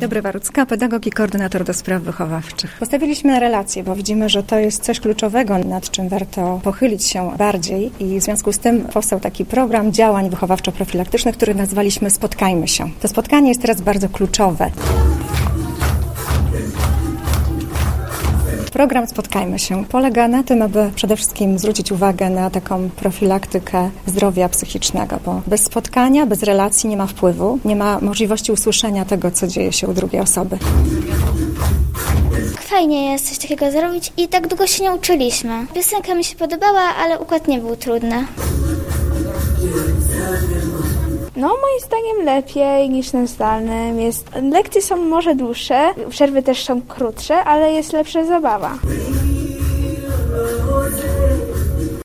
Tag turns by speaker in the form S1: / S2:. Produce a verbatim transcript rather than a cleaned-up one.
S1: dobry, Warucka, pedagog i koordynator do spraw wychowawczych. Postawiliśmy na relacje, bo widzimy, że to jest coś kluczowego, nad czym warto pochylić się bardziej i w związku z tym powstał taki program działań wychowawczo-profilaktycznych, który nazwaliśmy Spotkajmy się. To spotkanie jest teraz bardzo kluczowe. Program Spotkajmy się polega na tym, aby przede wszystkim zwrócić uwagę na taką profilaktykę zdrowia psychicznego, bo bez spotkania, bez relacji nie ma wpływu, nie ma możliwości usłyszenia tego, co dzieje się u drugiej osoby.
S2: Fajnie jest coś takiego zrobić i tak długo się nie uczyliśmy. Piosenka mi się podobała, ale układ nie był trudny.
S3: No, moim zdaniem lepiej niż na zdalnym. Jest, lekcje są może dłuższe, przerwy też są krótsze, ale jest lepsza zabawa.